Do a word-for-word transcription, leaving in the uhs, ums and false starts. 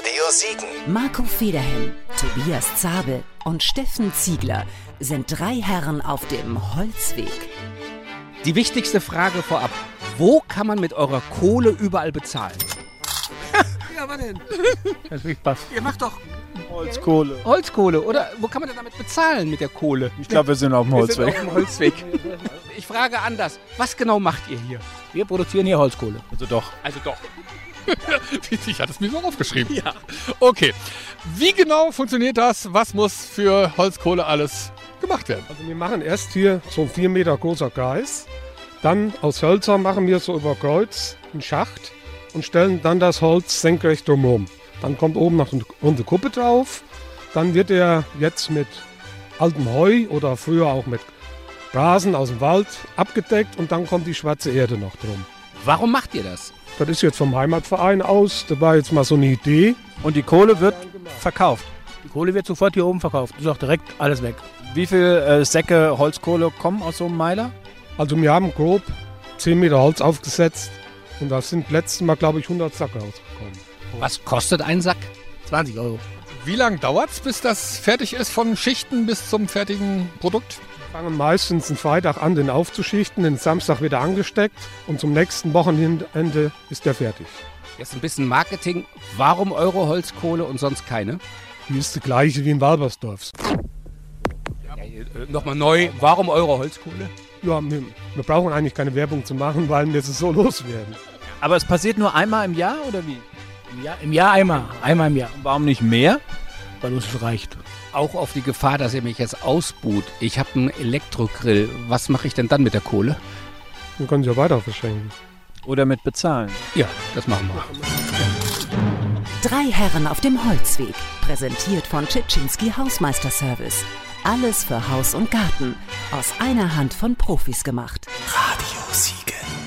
Radio Siegen. Marco Federhen, Tobias Zabel und Steffen Ziegler sind drei Herren auf dem Holzweg. Die wichtigste Frage vorab. Wo kann man mit eurer Kohle überall bezahlen? Ja, was denn? Das ist Spaß. Ihr macht doch Holzkohle. Holzkohle, oder? Wo kann man denn damit bezahlen mit der Kohle? Ich glaube, wir sind auf dem Wir sind Holzweg. auf dem Holzweg. Ich frage anders. Was genau macht ihr hier? Wir produzieren hier Holzkohle. Also doch. Also doch. Ich hatte es mir so aufgeschrieben. Ja. Okay. Wie genau funktioniert das? Was muss für Holzkohle alles gemacht werden? Also wir machen erst hier so ein vier Meter großer Kreis. Dann aus Hölzern machen wir so über Kreuz einen Schacht und stellen dann das Holz senkrecht drumherum. Dann kommt oben noch eine runde Kuppe drauf. Dann wird er jetzt mit altem Heu oder früher auch mit Rasen aus dem Wald abgedeckt und dann kommt die schwarze Erde noch drum. Warum macht ihr das? Das ist jetzt vom Heimatverein aus. Da war jetzt mal so eine Idee. Und die Kohle wird verkauft. Die Kohle wird sofort hier oben verkauft. Ist auch direkt alles weg. Wie viele äh, Säcke Holzkohle kommen aus so einem Meiler? Also wir haben grob zehn Meter Holz aufgesetzt und da sind letztes Mal, glaube ich, hundert Säcke rausgekommen. Was kostet ein Sack? zwanzig Euro. Wie lange dauert es, bis das fertig ist, von Schichten bis zum fertigen Produkt? Wir fangen meistens einen Freitag an, den aufzuschichten, den Samstag wieder angesteckt und zum nächsten Wochenende ist der fertig. Jetzt ein bisschen Marketing. Warum eure Holzkohle und sonst keine? Die ist die gleiche wie in Walbersdorf. Ja, äh, Nochmal neu. Warum eure Holzkohle? Ja, wir, wir brauchen eigentlich keine Werbung zu machen, weil wir es so loswerden. Aber es passiert nur einmal im Jahr oder wie? Im Jahr, im Jahr einmal. Einmal im Jahr. Warum nicht mehr? Weil uns es reicht. Auch auf die Gefahr, dass ihr mich jetzt ausbuht. Ich habe einen Elektrogrill. Was mache ich denn dann mit der Kohle? Wir können sie ja weiter verschenken. Oder mit bezahlen? Ja, das machen wir. Drei Herren auf dem Holzweg, präsentiert von Tschitschinski Hausmeisterservice. Alles für Haus und Garten, aus einer Hand von Profis gemacht. Radio Siegen.